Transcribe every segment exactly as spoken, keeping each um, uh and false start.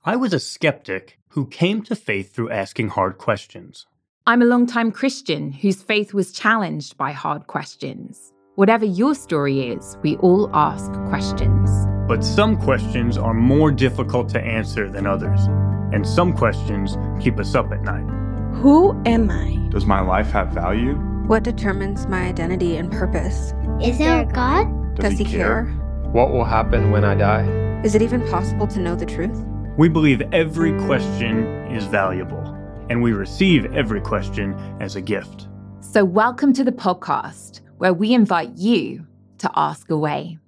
I was a skeptic who came to faith through asking hard questions. I'm a longtime Christian whose faith was challenged by hard questions. Whatever your story is, we all ask questions. But some questions are more difficult to answer than others, and some questions keep us up at night. Who am I? Does my life have value? What determines my identity and purpose? Is there a God? Does, Does he care? What will happen when I die? Is it even possible to know the truth? We believe every question is valuable, and we receive every question as a gift. So welcome to the podcast, where we invite you to ask away.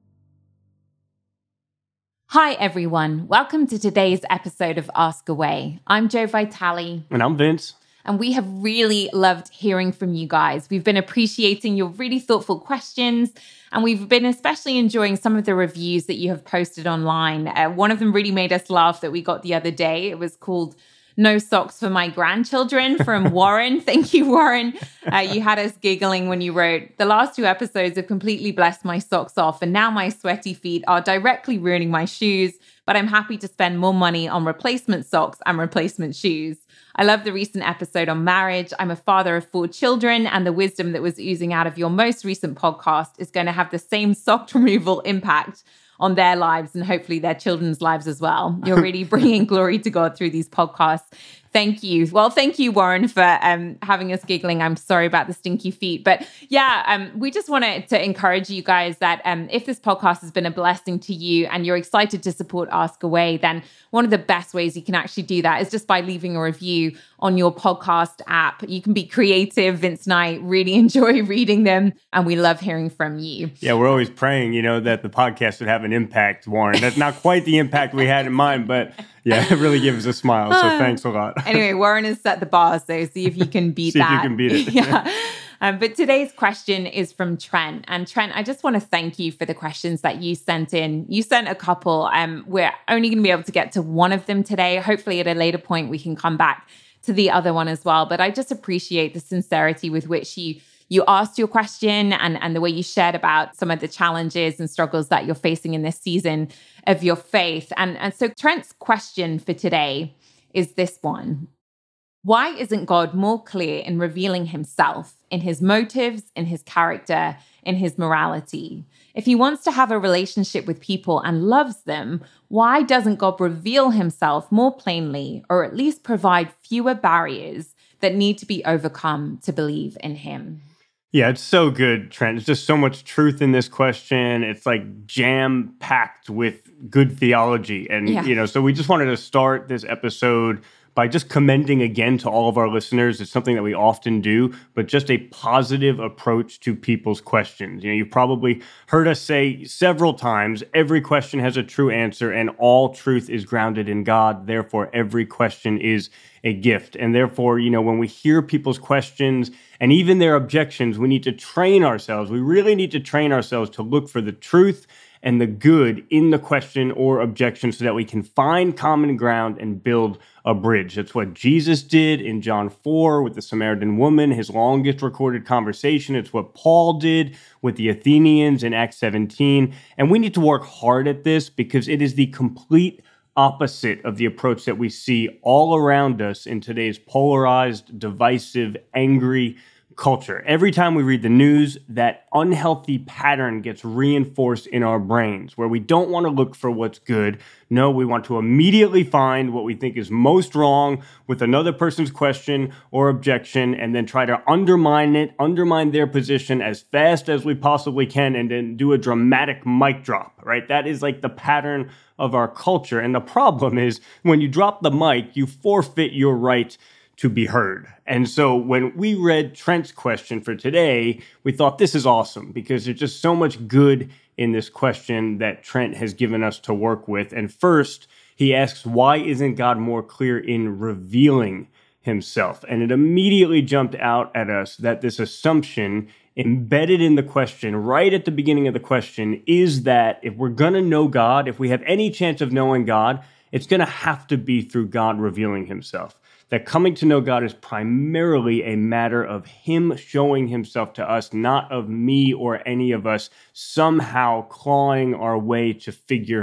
Hi, everyone. Welcome to today's episode of Ask Away. I'm Jo Vitale. And I'm Vince. And we have really loved hearing from you guys. We've been appreciating your really thoughtful questions, and we've been especially enjoying some of the reviews that you have posted online. Uh, one of them really made us laugh that we got the other day. It was called No Socks for My Grandchildren from Warren. Thank you, Warren. Uh, you had us giggling when you wrote, the last two episodes have completely blessed my socks off, and now my sweaty feet are directly ruining my shoes, but I'm happy to spend more money on replacement socks and replacement shoes. I love the recent episode on marriage. I'm a father of four children, and the wisdom that was oozing out of your most recent podcast is going to have the same sock removal impact on their lives and hopefully their children's lives as well. You're really bringing glory to God through these podcasts. Thank you. Well, thank you, Warren, for um, having us giggling. I'm sorry about the stinky feet. But yeah, um, we just wanted to encourage you guys that um, if this podcast has been a blessing to you and you're excited to support Ask Away, then one of the best ways you can actually do that is just by leaving a review on your podcast app. You can be creative. Vince and I really enjoy reading them, and we love hearing from you. Yeah, we're always praying, you know, that the podcast would have an impact, Warren. That's not quite the impact we had in mind, but yeah, it really gives us a smile. So thanks a lot. Anyway, Warren has set the bar, so see if you can beat see that. See if you can beat it. yeah. Um, but today's question is from Trent. And Trent, I just want to thank you for the questions that you sent in. You sent a couple. Um, we're only going to be able to get to one of them today. Hopefully at a later point, we can come back to the other one as well. But I just appreciate the sincerity with which you you asked your question and, and the way you shared about some of the challenges and struggles that you're facing in this season of your faith. And, and so Trent's question for today is this one. Why isn't God more clear in revealing himself, in his motives, in his character, in his morality? If he wants to have a relationship with people and loves them, why doesn't God reveal himself more plainly, or at least provide fewer barriers that need to be overcome to believe in him? Yeah, it's so good, Trent. There's just so much truth in this question. It's like jam-packed with good theology. And, yeah. you know, so we just wanted to start this episode by just commending again to all of our listeners. It's something that we often do, but just a positive approach to people's questions. You know, you've probably heard us say several times, every question has a true answer and all truth is grounded in God. Therefore, every question is a gift. And therefore, you know, when we hear people's questions and even their objections, we need to train ourselves. We really need to train ourselves to look for the truth and the good in the question or objection so that we can find common ground and build a bridge. That's what Jesus did in John four with the Samaritan woman, his longest recorded conversation. It's what Paul did with the Athenians in Acts seventeen. And we need to work hard at this because it is the complete opposite of the approach that we see all around us in today's polarized, divisive, angry culture. Every time we read the news, that unhealthy pattern gets reinforced in our brains where we don't want to look for what's good. No, we want to immediately find what we think is most wrong with another person's question or objection and then try to undermine it, undermine their position as fast as we possibly can and then do a dramatic mic drop, right? That is like the pattern of our culture. And the problem is when you drop the mic, you forfeit your right to be heard. And so when we read Trent's question for today, we thought this is awesome because there's just so much good in this question that Trent has given us to work with. And first, he asks, why isn't God more clear in revealing himself? And it immediately jumped out at us that this assumption embedded in the question, right at the beginning of the question, is that if we're going to know God, if we have any chance of knowing God, it's going to have to be through God revealing himself. That coming to know God is primarily a matter of him showing himself to us, not of me or any of us somehow clawing our way to figure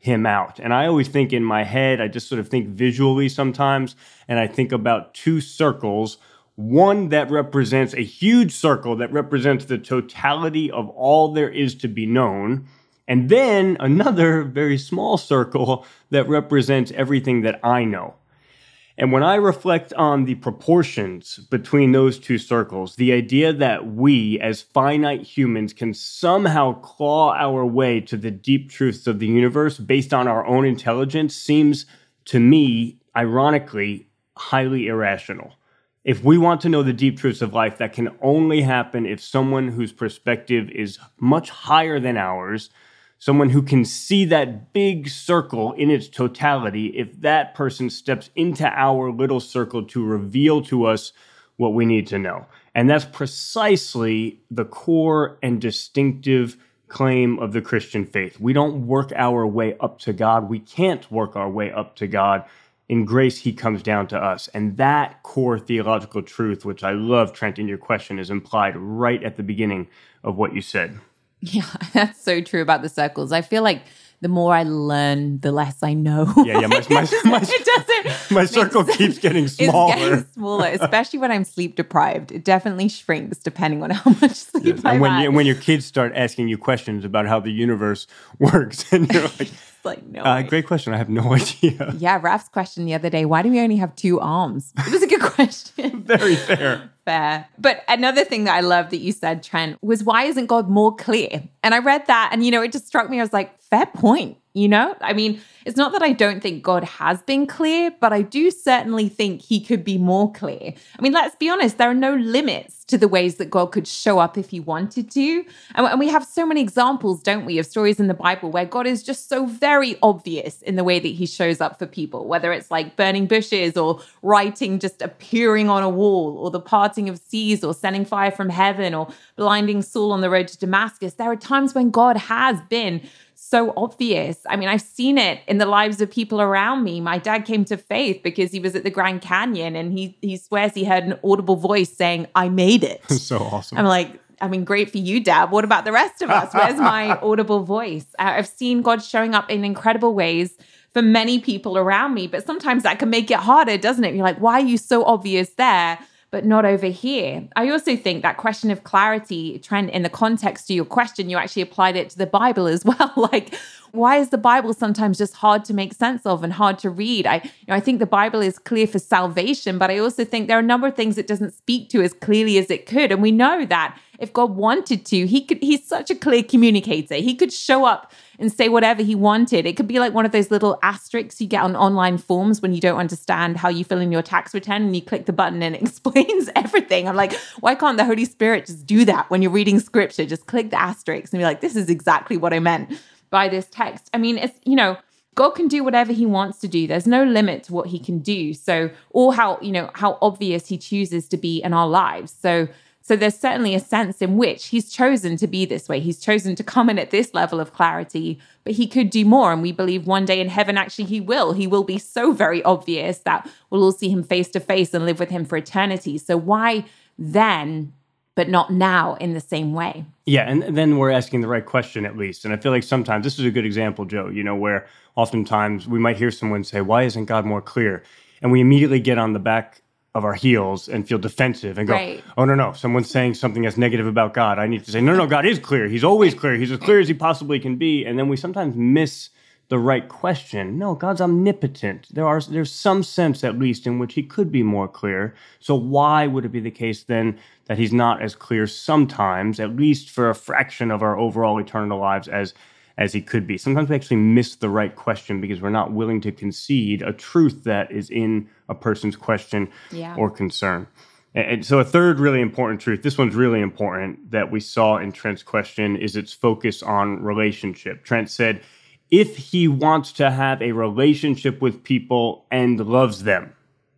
him out. And I always think in my head, I just sort of think visually sometimes, and I think about two circles, one that represents a huge circle that represents the totality of all there is to be known, and then another very small circle that represents everything that I know. And when I reflect on the proportions between those two circles, the idea that we as finite humans can somehow claw our way to the deep truths of the universe based on our own intelligence seems, to me, ironically, highly irrational. If we want to know the deep truths of life, that can only happen if someone whose perspective is much higher than ours, someone who can see that big circle in its totality, if that person steps into our little circle to reveal to us what we need to know. And that's precisely the core and distinctive claim of the Christian faith. We don't work our way up to God. We can't work our way up to God. In grace, he comes down to us. And that core theological truth, which I love, Trent, in your question, is implied right at the beginning of what you said. Yeah, that's so true about the circles. I feel like the more I learn, the less I know. Yeah, yeah. My, my, my, it doesn't. My circle keeps getting smaller. It's getting smaller, especially when I'm sleep deprived. It definitely shrinks depending on how much sleep yes. I've And when, had. you, when your kids start asking you questions about how the universe works, and you're like, like no. Uh, great question. I have no idea. Yeah, Raf's question the other day, why do we only have two arms? It was a good question. Very fair. Fair. But another thing that I love that you said, Trent, was why isn't God more clear? And I read that and, you know, it just struck me. I was like, fair point. You know, I mean, it's not that I don't think God has been clear, but I do certainly think he could be more clear. I mean, let's be honest, there are no limits to the ways that God could show up if he wanted to. And we have so many examples, don't we, of stories in the Bible where God is just so very obvious in the way that he shows up for people, whether it's like burning bushes or writing just appearing on a wall or the parting of seas or sending fire from heaven or blinding Saul on the road to Damascus. There are times when God has been so obvious. I mean, I've seen it in the lives of people around me. My dad came to faith because he was at the Grand Canyon and he he swears he heard an audible voice saying, I made it. So awesome. I'm like, I mean, great for you, Dad. What about the rest of us? Where's my audible voice? I've seen God showing up in incredible ways for many people around me, but sometimes that can make it harder, doesn't it? You're like, why are you so obvious there, but not over here? I also think that question of clarity, Trent, in the context of your question, you actually applied it to the Bible as well. Like, why is the Bible sometimes just hard to make sense of and hard to read? I, you know, I think the Bible is clear for salvation, but I also think there are a number of things it doesn't speak to as clearly as it could. And we know that if God wanted to, he could, he's such a clear communicator. He could show up and say whatever he wanted. It could be like one of those little asterisks you get on online forms when you don't understand how you fill in your tax return and you click the button and it explains everything. I'm like, why can't the Holy Spirit just do that when you're reading scripture? Just click the asterisk and be like, this is exactly what I meant by this text. I mean, it's, you know, God can do whatever he wants to do. There's no limit to what he can do. So, or how, you know, how obvious he chooses to be in our lives. So, So there's certainly a sense in which he's chosen to be this way. He's chosen to come in at this level of clarity, but he could do more. And we believe one day in heaven, actually, he will. He will be so very obvious that we'll all see him face to face and live with him for eternity. So why then, but not now in the same way? Yeah, and then we're asking the right question at least. And I feel like sometimes, this is a good example, Joe, you know, where oftentimes we might hear someone say, why isn't God more clear? And we immediately get on the back of our heels and feel defensive and go, right. oh, no, no, someone's saying something that's negative about God. I need to say, no, no, God is clear. He's always clear. He's as clear as he possibly can be. And then we sometimes miss the right question. No, God's omnipotent. There are There's some sense, at least, in which he could be more clear. So why would it be the case then that he's not as clear sometimes, at least for a fraction of our overall eternal lives as as he could be? Sometimes we actually miss the right question because we're not willing to concede a truth that is in a person's question yeah. or concern. And, and so a third really important truth, this one's really important, that we saw in Trent's question is its focus on relationship. Trent said, if he wants to have a relationship with people and loves them,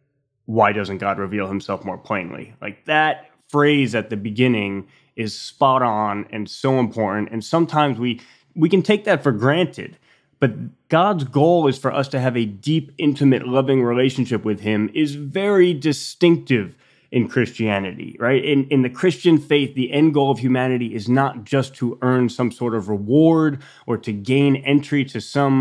why doesn't God reveal himself more plainly? Like that phrase at the beginning is spot on and so important. And sometimes we We can take that for granted, but God's goal is for us to have a deep, intimate, loving relationship with him is very distinctive in Christianity, right? In, in the Christian faith, the end goal of humanity is not just to earn some sort of reward or to gain entry to some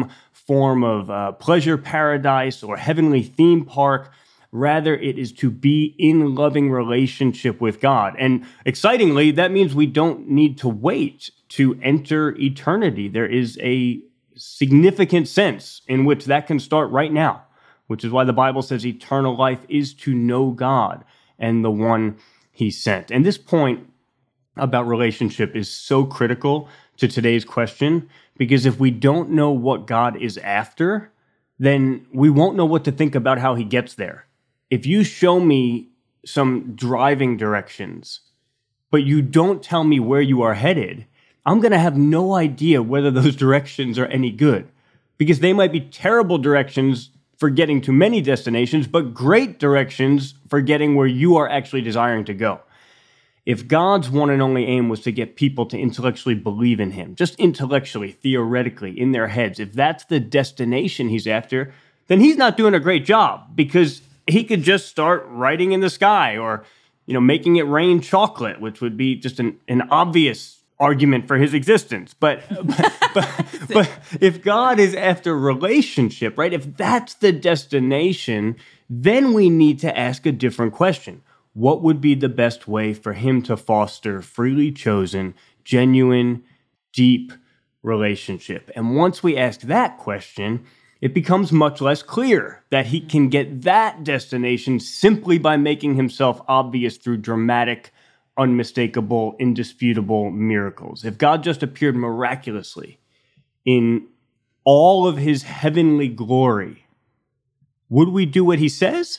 form of uh, pleasure paradise or heavenly theme park. Rather, it is to be in loving relationship with God. And excitingly, that means we don't need to wait to enter eternity. There is a significant sense in which that can start right now, which is why the Bible says eternal life is to know God and the one he sent. And this point about relationship is so critical to today's question, because if we don't know what God is after, then we won't know what to think about how he gets there. If you show me some driving directions, but you don't tell me where you are headed, I'm going to have no idea whether those directions are any good, because they might be terrible directions for getting to many destinations, but great directions for getting where you are actually desiring to go. If God's one and only aim was to get people to intellectually believe in him, just intellectually, theoretically, in their heads, if that's the destination he's after, then he's not doing a great job, because he could just start writing in the sky or, you know, making it rain chocolate, which would be just an, an obvious argument for his existence. But, but, but, but if God is after relationship, right, if that's the destination, then we need to ask a different question. What would be the best way for him to foster freely chosen, genuine, deep relationship? And once we ask that question, it becomes much less clear that he can get that destination simply by making himself obvious through dramatic, unmistakable, indisputable miracles. If God just appeared miraculously in all of his heavenly glory, would we do what he says?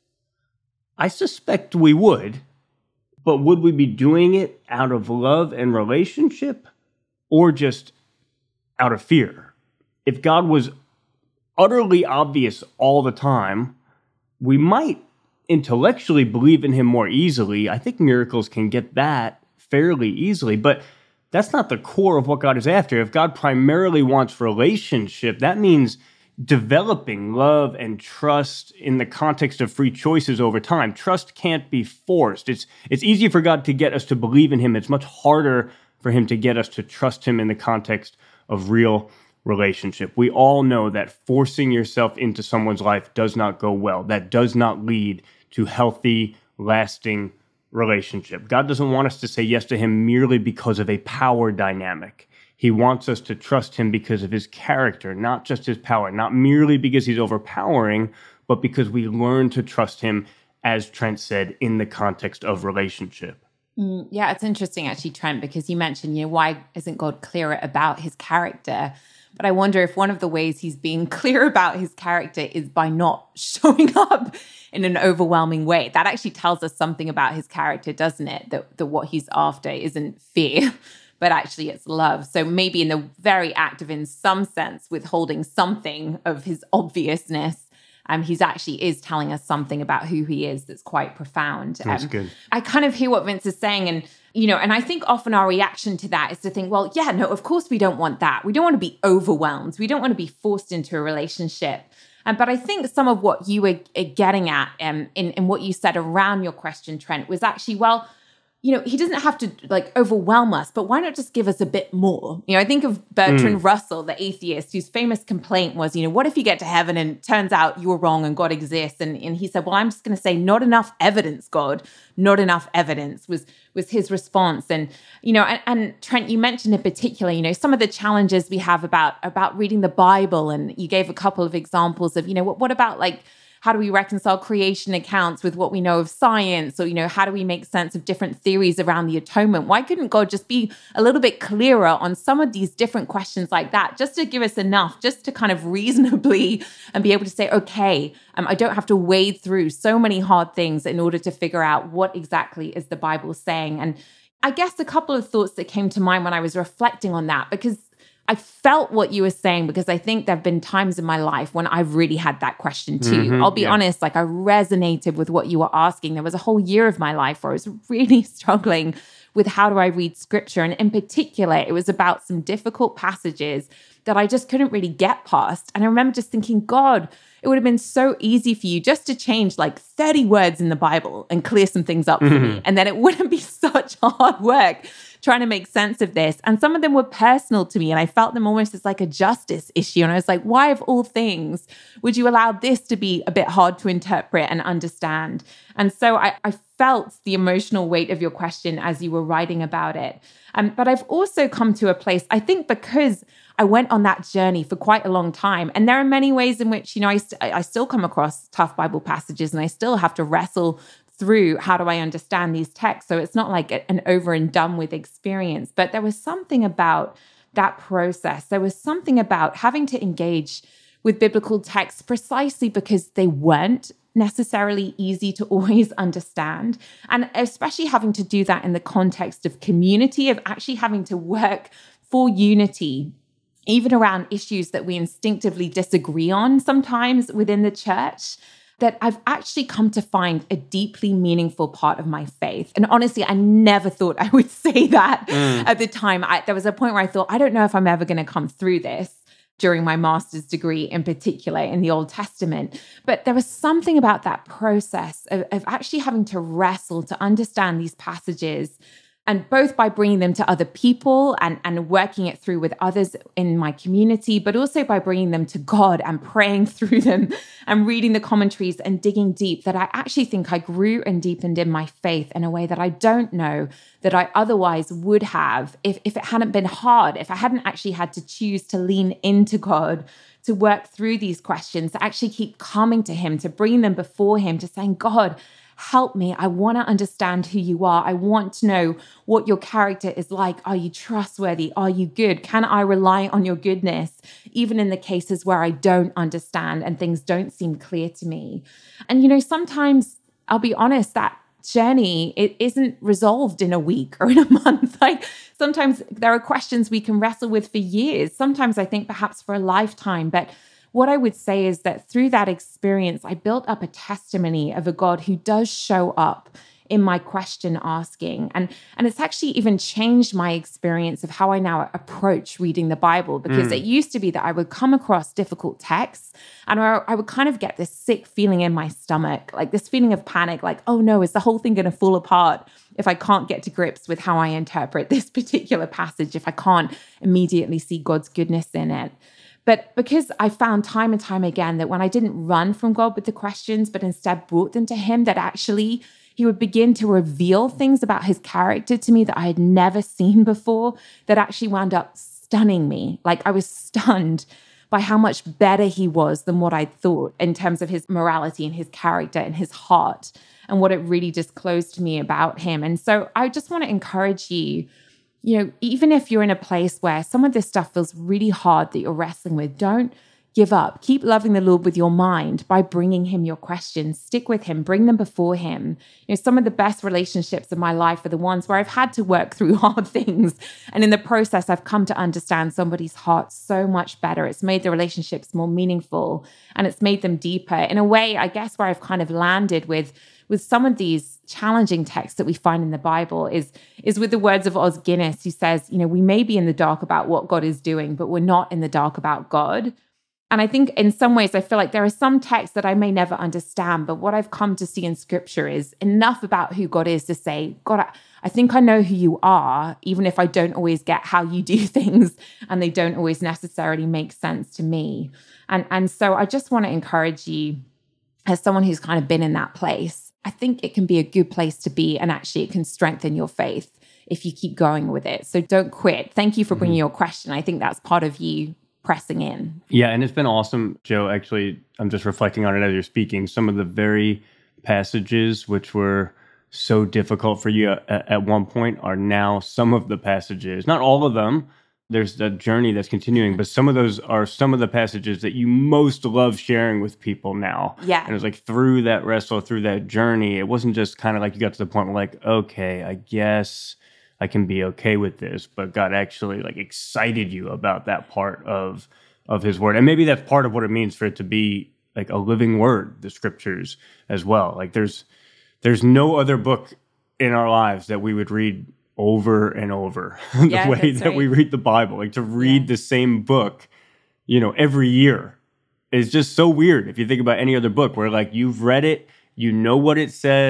I suspect we would, but would we be doing it out of love and relationship or just out of fear? If God was utterly obvious all the time, we might intellectually believe in him more easily. I think miracles can get that fairly easily, but that's not the core of what God is after. If God primarily wants relationship, that means developing love and trust in the context of free choices over time. Trust can't be forced. It's it's easy for God to get us to believe in him. It's much harder for him to get us to trust him in the context of real relationship. We all know that forcing yourself into someone's life does not go well. That does not lead to healthy, lasting relationship. God doesn't want us to say yes to him merely because of a power dynamic. He wants us to trust him because of his character, not just his power, not merely because he's overpowering, but because we learn to trust him, as Trent said, in the context of relationship. Mm, yeah, it's interesting actually, Trent, because you mentioned, you know, why isn't God clearer about his character? But I wonder if one of the ways he's being clear about his character is by not showing up in an overwhelming way. That actually tells us something about his character, doesn't it? That, that what he's after isn't fear, but actually it's love. So maybe in the very act of, in some sense, withholding something of his obviousness, um, he's actually is telling us something about who he is that's quite profound. That's um, good. I kind of hear what Vince is saying, and you know, and I think often our reaction to that is to think, well, yeah, no, of course we don't want that. We don't want to be overwhelmed. We don't want to be forced into a relationship. Um, but I think some of what you were uh, getting at um, in, in what you said around your question, Trent, was actually, well, you know, he doesn't have to like overwhelm us, but why not just give us a bit more? You know, I think of Bertrand mm. Russell, the atheist, whose famous complaint was, you know, what if you get to heaven and it turns out you were wrong and God exists? And, and he said, well, I'm just going to say not enough evidence, God, not enough evidence was was his response. And, you know, and, and Trent, you mentioned in particular, you know, some of the challenges we have about, about reading the Bible. And you gave a couple of examples of, you know, what, what about like, how do we reconcile creation accounts with what we know of science? Or, you know, how do we make sense of different theories around the atonement? Why couldn't God just be a little bit clearer on some of these different questions like that, just to give us enough, just to kind of reasonably and be able to say, okay, um, I don't have to wade through so many hard things in order to figure out what exactly is the Bible saying. And I guess a couple of thoughts that came to mind when I was reflecting on that, because I felt what you were saying, because I think there have been times in my life when I've really had that question too. Mm-hmm, I'll be yeah. honest, like I resonated with what you were asking. There was a whole year of my life where I was really struggling with how do I read scripture. And in particular, it was about some difficult passages that I just couldn't really get past. And I remember just thinking, God, it would have been so easy for you just to change like thirty words in the Bible and clear some things up mm-hmm. for me. And then it wouldn't be such hard work trying to make sense of this. And some of them were personal to me, and I felt them almost as like a justice issue. And I was like, why of all things would you allow this to be a bit hard to interpret and understand? And so I, I felt the emotional weight of your question as you were writing about it. Um, but I've also come to a place, I think because I went on that journey for quite a long time. And there are many ways in which, you know, I, st- I still come across tough Bible passages, and I still have to wrestle through how do I understand these texts. So it's not like an over and done with experience, but there was something about that process. There was something about having to engage with biblical texts precisely because they weren't necessarily easy to always understand. And especially having to do that in the context of community, of actually having to work for unity, even around issues that we instinctively disagree on sometimes within the church, that I've actually come to find a deeply meaningful part of my faith. And honestly, I never thought I would say that mm. at the time. I, there was a point where I thought, I don't know if I'm ever going to come through this during my master's degree, in particular in the Old Testament. But there was something about that process of, of actually having to wrestle to understand these passages, and both by bringing them to other people and, and working it through with others in my community, but also by bringing them to God and praying through them and reading the commentaries and digging deep, that I actually think I grew and deepened in my faith in a way that I don't know that I otherwise would have if, if it hadn't been hard, if I hadn't actually had to choose to lean into God, to work through these questions, to actually keep coming to him, to bring them before him, to saying, God, help me. I want to understand who you are. I want to know what your character is like. Are you trustworthy? Are you good? Can I rely on your goodness, even in the cases where I don't understand and things don't seem clear to me? And, you know, sometimes I'll be honest, that journey, it isn't resolved in a week or in a month. Like sometimes there are questions we can wrestle with for years. Sometimes I think perhaps for a lifetime, but what I would say is that through that experience, I built up a testimony of a God who does show up in my question asking. And, and it's actually even changed my experience of how I now approach reading the Bible, because mm. it used to be that I would come across difficult texts and I, I would kind of get this sick feeling in my stomach, like this feeling of panic, like, oh no, is the whole thing going to fall apart if I can't get to grips with how I interpret this particular passage, if I can't immediately see God's goodness in it. But because I found time and time again that when I didn't run from God with the questions, but instead brought them to him, that actually he would begin to reveal things about his character to me that I had never seen before, that actually wound up stunning me. Like I was stunned by how much better he was than what I thought in terms of his morality and his character and his heart, and what it really disclosed to me about him. And so I just want to encourage you, you know, even if you're in a place where some of this stuff feels really hard that you're wrestling with, don't give up. Keep loving the Lord with your mind by bringing him your questions. Stick with him. Bring them before him. You know, some of the best relationships of my life are the ones where I've had to work through hard things. And in the process, I've come to understand somebody's heart so much better. It's made the relationships more meaningful, and it's made them deeper in a way, I guess, where I've kind of landed with with some of these challenging texts that we find in the Bible is, is with the words of Os Guinness, who says, you know, we may be in the dark about what God is doing, but we're not in the dark about God. And I think in some ways, I feel like there are some texts that I may never understand, but what I've come to see in scripture is enough about who God is to say, God, I, I think I know who you are, even if I don't always get how you do things and they don't always necessarily make sense to me. And, and so I just want to encourage you, as someone who's kind of been in that place, I think it can be a good place to be, and actually it can strengthen your faith if you keep going with it. So don't quit. Thank you for bringing mm-hmm. your question. I think that's part of you pressing in. Yeah, and it's been awesome, Joe. Actually, I'm just reflecting on it as you're speaking. Some of the very passages which were so difficult for you at, at one point are now some of the passages, not all of them. There's a journey that's continuing, but some of those are some of the passages that you most love sharing with people now. Yeah. And it was like through that wrestle, through that journey, it wasn't just kind of like you got to the point where like, okay, I guess I can be okay with this, but God actually like excited you about that part of of his word. And maybe that's part of what it means for it to be like a living word, the scriptures as well. Like there's there's no other book in our lives that we would read over and over the yeah, way that right. we read the Bible. Like to read yeah. the same book, you know, every year is just so weird. If you think about any other book where like you've read it, you know what it says,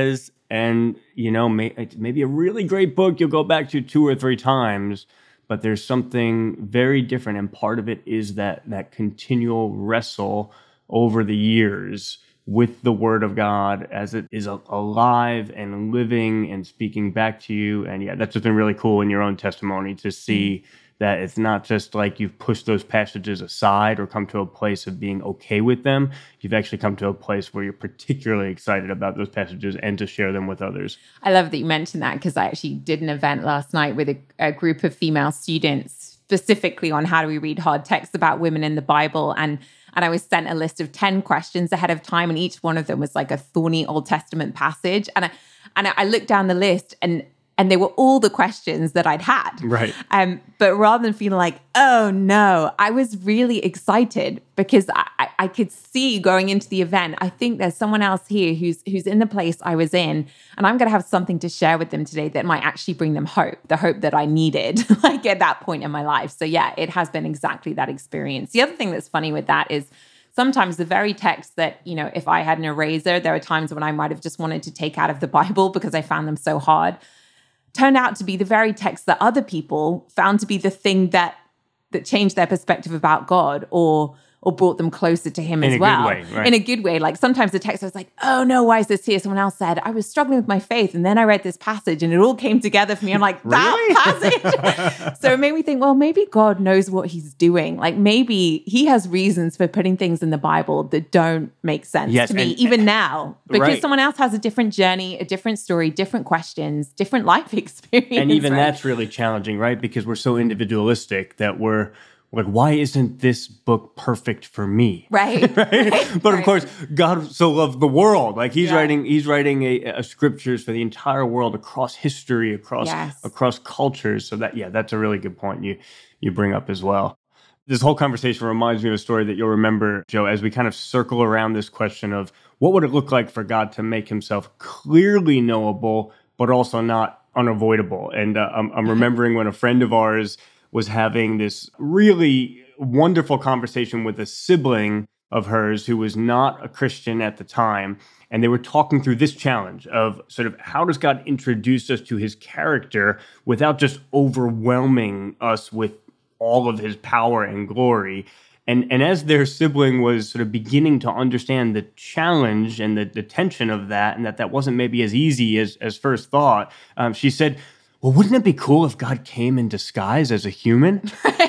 And, you know, may, maybe a really great book you'll go back to two or three times, but there's something very different. And part of it is that that continual wrestle over the years with the Word of God as it is alive and living and speaking back to you. And yeah, that's just been really cool in your own testimony to see that it's not just like you've pushed those passages aside or come to a place of being okay with them. You've actually come to a place where you're particularly excited about those passages and to share them with others. I love that you mentioned that, because I actually did an event last night with a, a group of female students specifically on how do we read hard texts about women in the Bible. And And I was sent a list of ten questions ahead of time, and each one of them was like a thorny Old Testament passage. And I, and I looked down the list, and and they were all the questions that I'd had. Right. Um, but rather than feeling like, oh no, I was really excited because I, I could see going into the event, I think there's someone else here who's who's in the place I was in, and I'm going to have something to share with them today that might actually bring them hope, the hope that I needed like at that point in my life. So yeah, it has been exactly that experience. The other thing that's funny with that is sometimes the very text that, you know, if I had an eraser, there are times when I might have just wanted to take out of the Bible because I found them so hard, turned out to be the very text that other people found to be the thing that that changed their perspective about God or or brought them closer to him in as a well. Good way, right? In a good way. Like sometimes the text I was like, oh no, why is this here? Someone else said, I was struggling with my faith. And then I read this passage and it all came together for me. I'm like, that passage. So it made me think, well, maybe God knows what he's doing. Like maybe he has reasons for putting things in the Bible that don't make sense yes, to me, and, even now. Because right. someone else has a different journey, a different story, different questions, different life experience. And even right? that's really challenging, right? Because we're so individualistic that we're like, why isn't this book perfect for me? Right. right? right. But right. of course, God so loved the world. Like he's yeah. writing, he's writing a, a scriptures for the entire world across history, across yes. across cultures. So that, yeah, that's a really good point you you bring up as well. This whole conversation reminds me of a story that you'll remember, Joe, as we kind of circle around this question of what would it look like for God to make himself clearly knowable, but also not unavoidable. And uh, I'm, I'm remembering when a friend of ours was having this really wonderful conversation with a sibling of hers who was not a Christian at the time. And they were talking through this challenge of sort of how does God introduce us to his character without just overwhelming us with all of his power and glory. And and as their sibling was sort of beginning to understand the challenge and the, the tension of that, and that that wasn't maybe as easy as, as first thought, um, she said, well, wouldn't it be cool if God came in disguise as a human?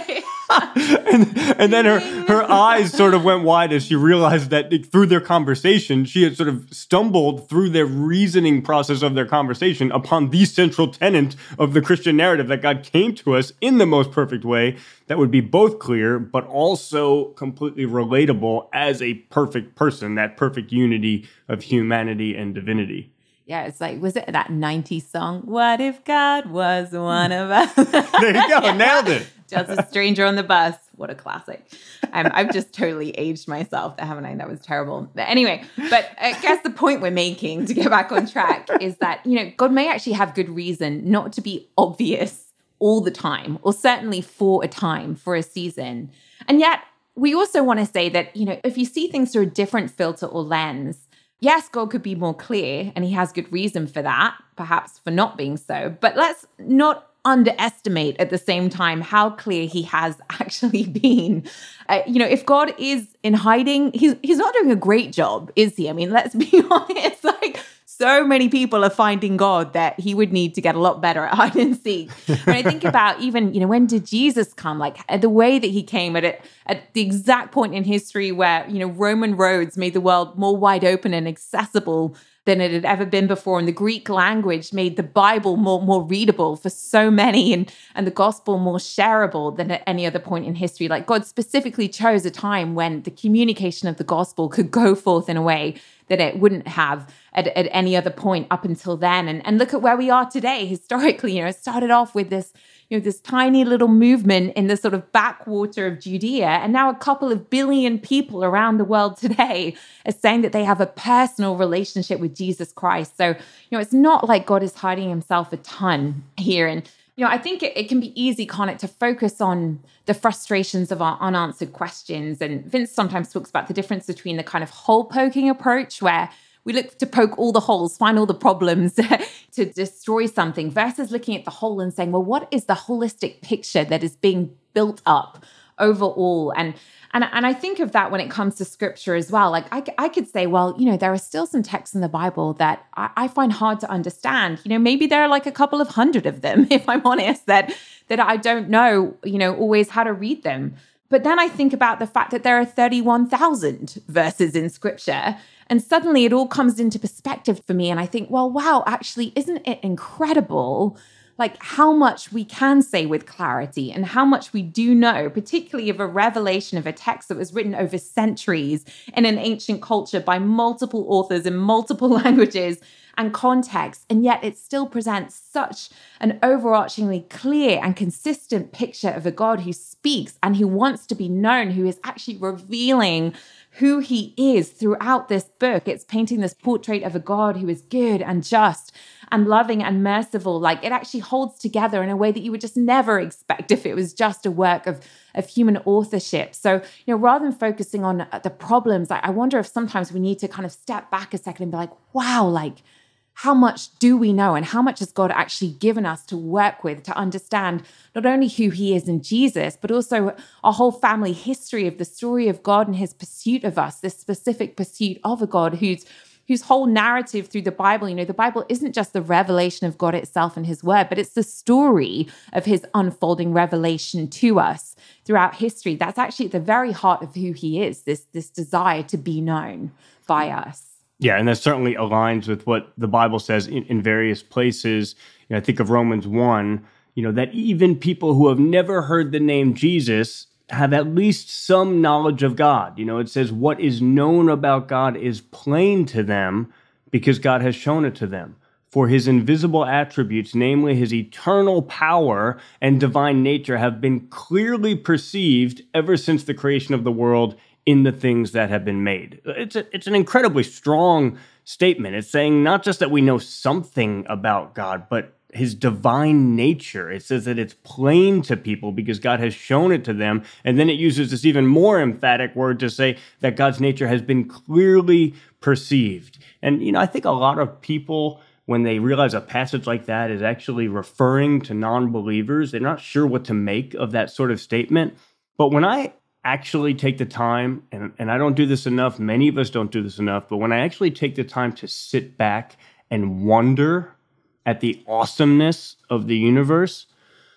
and, and then her, her eyes sort of went wide as she realized that through their conversation, she had sort of stumbled through their reasoning process of their conversation upon the central tenet of the Christian narrative, that God came to us in the most perfect way that would be both clear, but also completely relatable as a perfect person, that perfect unity of humanity and divinity. Yeah, it's like, was it that nineties song? What if God was one of us? There you go, yeah. nailed it. Just a stranger on the bus. What a classic. Um, I've just totally aged myself, haven't I? That was terrible. But anyway, but I guess the point we're making, to get back on track, is that, you know, God may actually have good reason not to be obvious all the time, or certainly for a time, for a season. And yet, we also want to say that, you know, if you see things through a different filter or lens, yes, God could be more clear, and he has good reason for that, perhaps for not being so. But let's not underestimate at the same time how clear he has actually been. Uh, you know, if God is in hiding, he's he's not doing a great job, is he? I mean, let's be honest. Like, so many people are finding God that he would need to get a lot better at hide and seek. When I think about even, you know, when did Jesus come? Like the way that he came at it, at the exact point in history where, you know, Roman roads made the world more wide open and accessible than it had ever been before. And the Greek language made the Bible more, more readable for so many, and, and the gospel more shareable than at any other point in history. Like God specifically chose a time when the communication of the gospel could go forth in a way that it wouldn't have at, at any other point up until then. And, and look at where we are today. Historically, you know, it started off with this, you know, this tiny little movement in the sort of backwater of Judea. And now a couple of billion people around the world today are saying that they have a personal relationship with Jesus Christ. So, you know, it's not like God is hiding himself a ton here. And, you know, I think it, it can be easy, can't it, to focus on the frustrations of our unanswered questions. And Vince sometimes talks about the difference between the kind of hole-poking approach where we look to poke all the holes, find all the problems to destroy something, versus looking at the whole and saying, well, what is the holistic picture that is being built up overall? And And, and I think of that when it comes to scripture as well. Like I, I could say, well, you know, there are still some texts in the Bible that I, I find hard to understand. You know, maybe there are like a couple of hundred of them, if I'm honest, that that I don't know, you know, always how to read them. But then I think about the fact that there are thirty-one thousand verses in scripture. And suddenly it all comes into perspective for me. And I think, well, wow, actually, isn't it incredible like how much we can say with clarity and how much we do know, particularly of a revelation of a text that was written over centuries in an ancient culture by multiple authors in multiple languages and contexts. And yet it still presents such an overarchingly clear and consistent picture of a God who speaks and who wants to be known, who is actually revealing who he is throughout this book. It's painting this portrait of a God who is good and just and loving and merciful. Like it actually holds together in a way that you would just never expect if it was just a work of, of human authorship. So, you know, rather than focusing on the problems, I, I wonder if sometimes we need to kind of step back a second and be like, wow, like how much do we know and how much has God actually given us to work with, to understand not only who he is in Jesus, but also a whole family history of the story of God and his pursuit of us, this specific pursuit of a God whose whose whole narrative through the Bible, you know, the Bible isn't just the revelation of God itself and his word, but it's the story of his unfolding revelation to us throughout history. That's actually at the very heart of who he is, this, this desire to be known by us. Yeah, and that certainly aligns with what the Bible says in, in various places. You know, I think of Romans one, you know, that even people who have never heard the name Jesus have at least some knowledge of God. You know, it says what is known about God is plain to them because God has shown it to them. For his invisible attributes, namely his eternal power and divine nature, have been clearly perceived ever since the creation of the world in the things that have been made. It's a, it's an incredibly strong statement. It's saying not just that we know something about God, but his divine nature. It says that it's plain to people because God has shown it to them. And then it uses this even more emphatic word to say that God's nature has been clearly perceived. And, you know, I think a lot of people, when they realize a passage like that is actually referring to non-believers, they're not sure what to make of that sort of statement. But when I actually take the time, and, and I don't do this enough, many of us don't do this enough, but when I actually take the time to sit back and wonder at the awesomeness of the universe,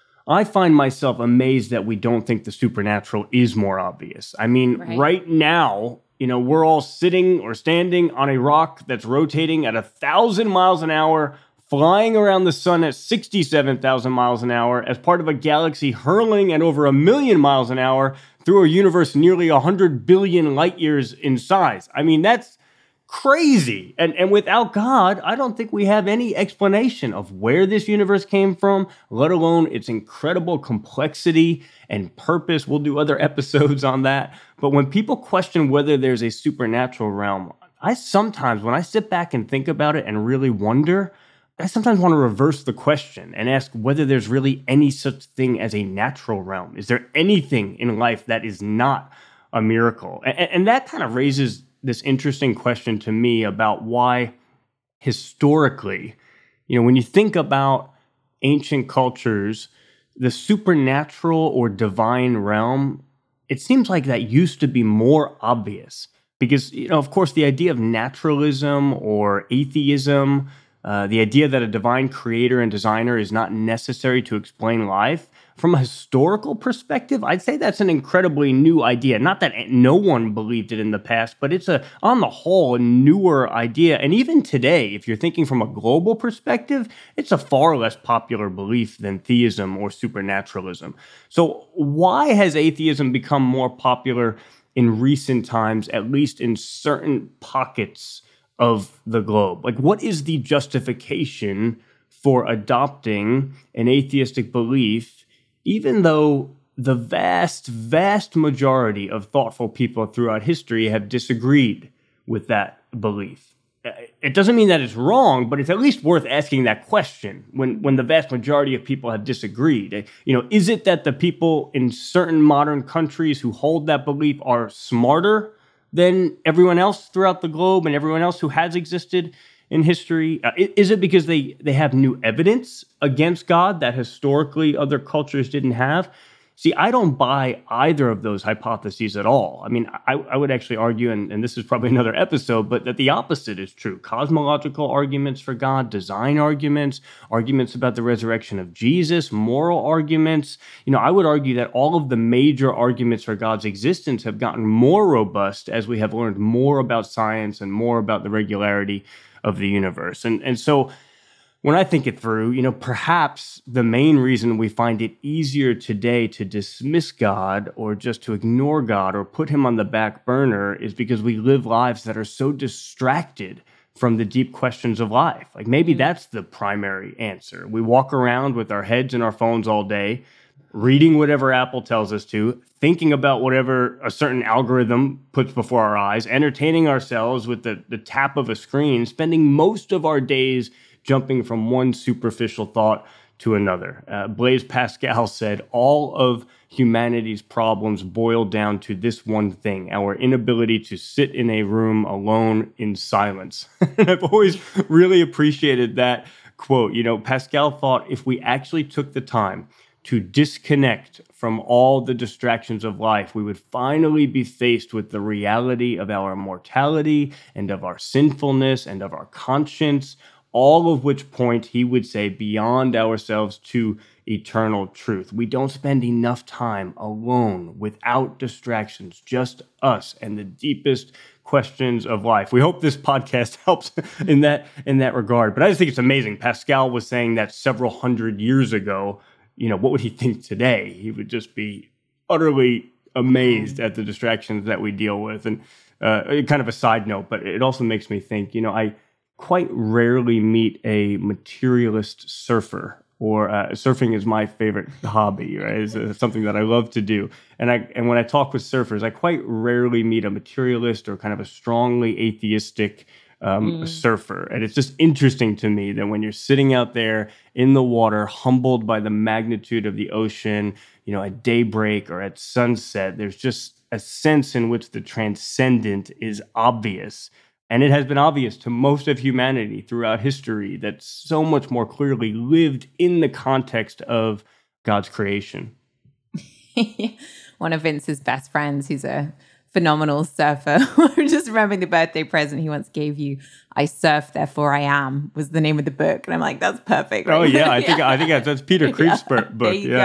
I find myself amazed that we don't think the supernatural is more obvious. I mean, right, right now, you know, we're all sitting or standing on a rock that's rotating at a thousand miles an hour, flying around the sun at sixty-seven thousand miles an hour as part of a galaxy hurling at over a million miles an hour through a universe nearly one hundred billion light years in size. I mean, that's crazy. And and without God, I don't think we have any explanation of where this universe came from, let alone its incredible complexity and purpose. We'll do other episodes on that. But when people question whether there's a supernatural realm, I sometimes, when I sit back and think about it and really wonder, I sometimes want to reverse the question and ask whether there's really any such thing as a natural realm. Is there anything in life that is not a miracle? And, and that kind of raises this interesting question to me about why historically, you know, when you think about ancient cultures, the supernatural or divine realm, it seems like that used to be more obvious because, you know, of course, the idea of naturalism or atheism, Uh, the idea that a divine creator and designer is not necessary to explain life, from a historical perspective, I'd say that's an incredibly new idea. Not that no one believed it in the past, but it's a, on the whole, a newer idea. And even today, if you're thinking from a global perspective, it's a far less popular belief than theism or supernaturalism. So why has atheism become more popular in recent times, at least in certain pockets of the globe? Like, what is the justification for adopting an atheistic belief, even though the vast, vast majority of thoughtful people throughout history have disagreed with that belief? It doesn't mean that it's wrong, but it's at least worth asking that question when, when the vast majority of people have disagreed. You know, is it that the people in certain modern countries who hold that belief are smarter than everyone else throughout the globe and everyone else who has existed in history? Uh, is it because they, they have new evidence against God that historically other cultures didn't have? See, I don't buy either of those hypotheses at all. I mean, I, I would actually argue, and, and this is probably another episode, but that the opposite is true. Cosmological arguments for God, design arguments, arguments about the resurrection of Jesus, moral arguments. You know, I would argue that all of the major arguments for God's existence have gotten more robust as we have learned more about science and more about the regularity of the universe. And, and so when I think it through, you know, perhaps the main reason we find it easier today to dismiss God or just to ignore God or put him on the back burner is because we live lives that are so distracted from the deep questions of life. Like maybe that's the primary answer. We walk around with our heads in our phones all day, reading whatever Apple tells us to, thinking about whatever a certain algorithm puts before our eyes, entertaining ourselves with the, the tap of a screen, spending most of our days jumping from one superficial thought to another. Uh, Blaise Pascal said, all of humanity's problems boil down to this one thing, our inability to sit in a room alone in silence. And I've always really appreciated that quote. You know, Pascal thought if we actually took the time to disconnect from all the distractions of life, we would finally be faced with the reality of our mortality and of our sinfulness and of our conscience, all of which point, he would say, beyond ourselves to eternal truth. We don't spend enough time alone without distractions, just us and the deepest questions of life. We hope this podcast helps in that in that regard. But I just think it's amazing. Pascal was saying that several hundred years ago. You know, what would he think today? He would just be utterly amazed at the distractions that we deal with. And uh, kind of a side note, but it also makes me think, you know, I quite rarely meet a materialist surfer, or uh, surfing is my favorite hobby, right? It's uh, something that I love to do. And I and when I talk with surfers, I quite rarely meet a materialist or kind of a strongly atheistic um, mm. surfer. And it's just interesting to me that when you're sitting out there in the water, humbled by the magnitude of the ocean, you know, at daybreak or at sunset, there's just a sense in which the transcendent is obvious. And it has been obvious to most of humanity throughout history that so much more clearly lived in the context of God's creation. One of Vince's best friends, who's a phenomenal surfer, I'm just remembering the birthday present he once gave you. I Surf, Therefore I Am was the name of the book. And I'm like, that's perfect. Right? Oh, yeah. I think yeah. I think that's, that's Peter Kreeft's yeah. book. There you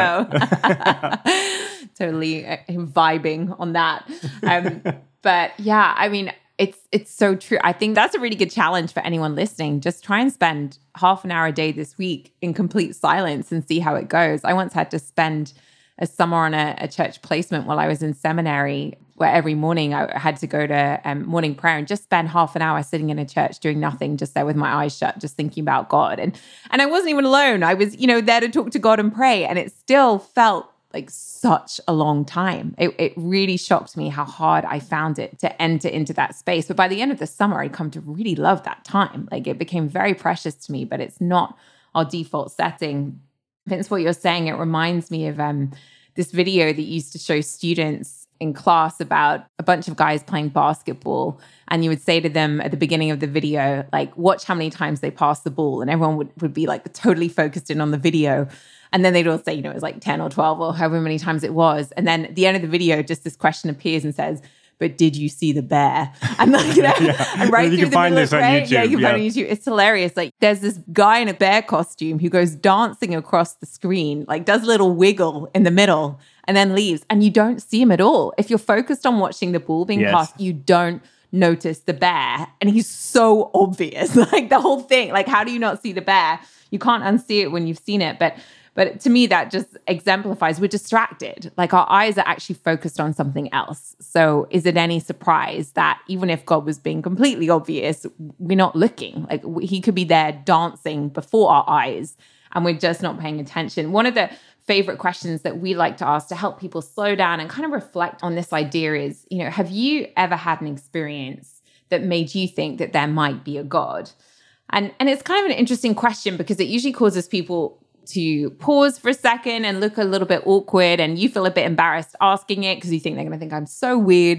yeah. go. Totally uh, vibing on that. Um, but yeah, I mean, It's it's so true. I think that's a really good challenge for anyone listening. Just try and spend half an hour a day this week in complete silence and see how it goes. I once had to spend a summer on a, a church placement while I was in seminary, where every morning I had to go to um, morning prayer and just spend half an hour sitting in a church doing nothing, just there with my eyes shut, just thinking about God. And and I wasn't even alone. I was, you know, there to talk to God and pray. And it still felt like such a long time. It, it really shocked me how hard I found it to enter into that space. But by the end of the summer, I'd come to really love that time. Like it became very precious to me, but it's not our default setting. Vince, what you're saying, it reminds me of um, this video that used to show students in class about a bunch of guys playing basketball. And you would say to them at the beginning of the video, like, watch how many times they pass the ball. And everyone would, would be like totally focused in on the video. And then they'd all say, you know, it was like ten or twelve or however many times it was. And then at the end of the video, just this question appears and says, but did you see the bear? And like, you know, yeah. and right you through can the find middle this of, on right? YouTube. Yeah, you can yeah. find it on YouTube. It's hilarious. Like there's this guy in a bear costume who goes dancing across the screen, like does a little wiggle in the middle and then leaves. And you don't see him at all. If you're focused on watching the ball being yes. passed, you don't notice the bear. And he's so obvious, like the whole thing. Like, how do you not see the bear? You can't unsee it when you've seen it. But But to me, that just exemplifies we're distracted. Like our eyes are actually focused on something else. So is it any surprise that even if God was being completely obvious, we're not looking? Like he could be there dancing before our eyes and we're just not paying attention. One of the favorite questions that we like to ask to help people slow down and kind of reflect on this idea is, you know, have you ever had an experience that made you think that there might be a God? And, and it's kind of an interesting question because it usually causes people to pause for a second and look a little bit awkward, and you feel a bit embarrassed asking it because you think they're going to think I'm so weird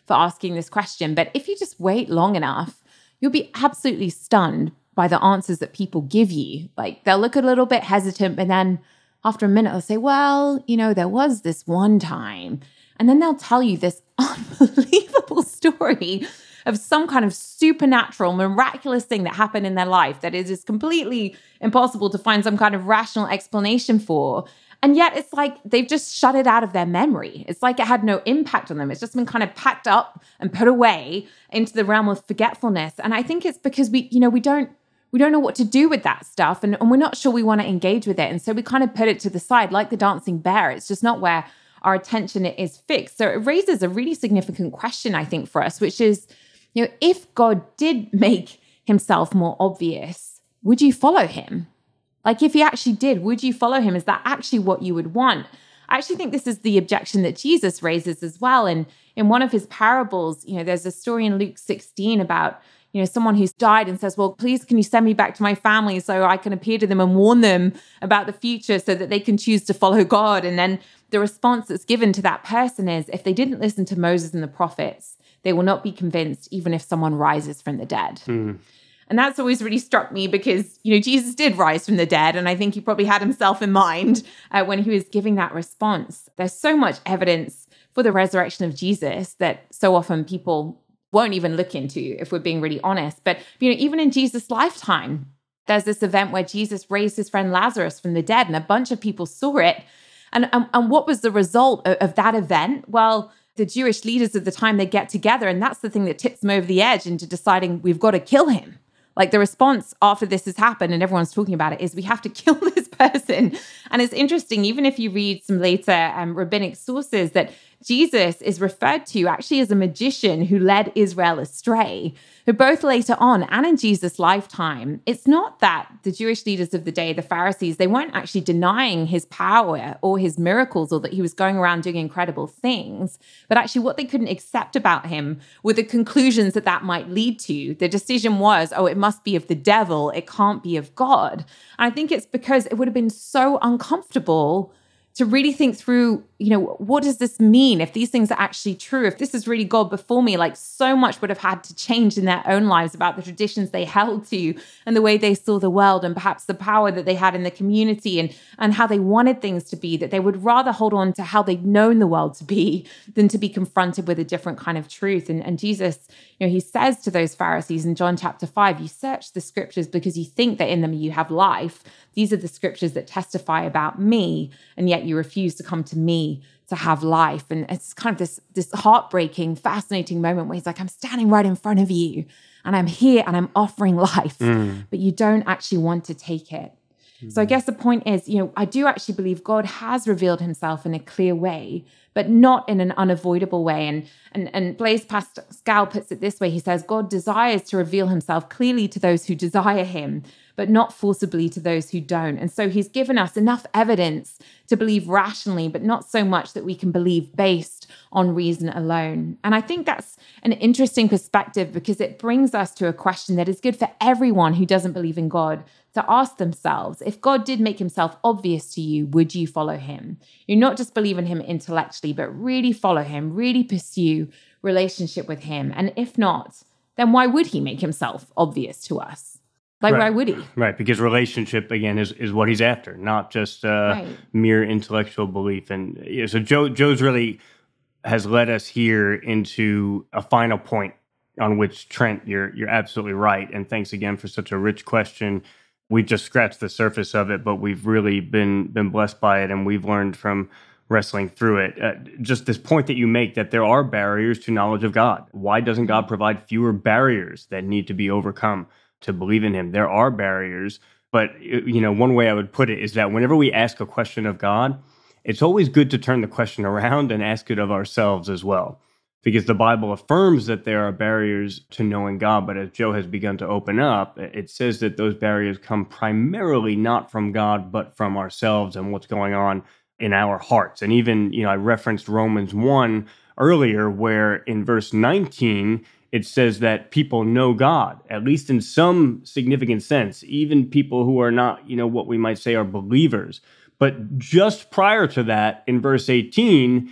for asking this question. But if you just wait long enough, you'll be absolutely stunned by the answers that people give you. Like they'll look a little bit hesitant, but then after a minute, they'll say, well, you know, there was this one time. And then they'll tell you this unbelievable story of some kind of supernatural, miraculous thing that happened in their life that it is completely impossible to find some kind of rational explanation for. And yet it's like they've just shut it out of their memory. It's like it had no impact on them. It's just been kind of packed up and put away into the realm of forgetfulness. And I think it's because we, you know, we don't we don't know what to do with that stuff, and, and we're not sure we want to engage with it. And so we kind of put it to the side, like the dancing bear. It's just not where our attention is fixed. So it raises a really significant question, I think, for us, which is, you know, if God did make himself more obvious, would you follow him? Like if he actually did, would you follow him? Is that actually what you would want? I actually think this is the objection that Jesus raises as well. And in one of his parables, you know, there's a story in Luke sixteen about, you know, someone who's died and says, well, please, can you send me back to my family so I can appear to them and warn them about the future so that they can choose to follow God? And then the response that's given to that person is, if they didn't listen to Moses and the prophets, they will not be convinced even if someone rises from the dead. Mm. And that's always really struck me because, you know, Jesus did rise from the dead. And I think he probably had himself in mind uh, when he was giving that response. There's so much evidence for the resurrection of Jesus that so often people won't even look into, if we're being really honest. But, you know, even in Jesus' lifetime, there's this event where Jesus raised his friend Lazarus from the dead, and a bunch of people saw it. And, and, and what was the result of, of that event? Well, the Jewish leaders of the time, they get together, and that's the thing that tips them over the edge into deciding we've got to kill him. Like the response after this has happened and everyone's talking about it is we have to kill this person. And it's interesting, even if you read some later um, rabbinic sources, that Jesus is referred to actually as a magician who led Israel astray, who both later on and in Jesus' lifetime, it's not that the Jewish leaders of the day, the Pharisees, they weren't actually denying his power or his miracles or that he was going around doing incredible things, but actually what they couldn't accept about him were the conclusions that that might lead to. The decision was, oh, it must be of the devil, it can't be of God. And I think it's because it would have been so uncomfortable to really think through, you know, what does this mean if these things are actually true? If this is really God before me, like so much would have had to change in their own lives about the traditions they held to and the way they saw the world and perhaps the power that they had in the community and, and how they wanted things to be, that they would rather hold on to how they'd known the world to be than to be confronted with a different kind of truth. And, and Jesus, you know, he says to those Pharisees in John chapter five, you search the scriptures because you think that in them you have life. These are the scriptures that testify about me, and yet you refuse to come to me to have life. And it's kind of this, this heartbreaking, fascinating moment where he's like, I'm standing right in front of you and I'm here and I'm offering life, mm. but you don't actually want to take it. Mm. So I guess the point is, you know, I do actually believe God has revealed himself in a clear way, but not in an unavoidable way. And, and, and Blaise Pascal puts it this way. He says, God desires to reveal himself clearly to those who desire him, but not forcibly to those who don't. And so he's given us enough evidence to believe rationally, but not so much that we can believe based on reason alone. And I think that's an interesting perspective because it brings us to a question that is good for everyone who doesn't believe in God to ask themselves, if God did make himself obvious to you, would you follow him? You not just believe in him intellectually, but really follow him, really pursue relationship with him. And if not, then why would he make himself obvious to us? Like, right. why would he? Right, because relationship, again, is, is what he's after, not just uh, right. mere intellectual belief. And you know, so Joe Joe's really has led us here into a final point on which, Trent, you're you're absolutely right. And thanks again for such a rich question. We've just scratched the surface of it, but we've really been been blessed by it, and we've learned from wrestling through it. Uh, just this point that you make that there are barriers to knowledge of God. Why doesn't God provide fewer barriers that need to be overcome to believe in him? There are barriers, but you know, one way I would put it is that whenever we ask a question of God, it's always good to turn the question around and ask it of ourselves as well. Because the Bible affirms that there are barriers to knowing God, but as Joe has begun to open up, it says that those barriers come primarily not from God, but from ourselves and what's going on in our hearts. And even, you know, I referenced Romans one earlier, where in verse nineteen, it says that people know God, at least in some significant sense, even people who are not, you know, what we might say are believers. But just prior to that, in verse eighteen,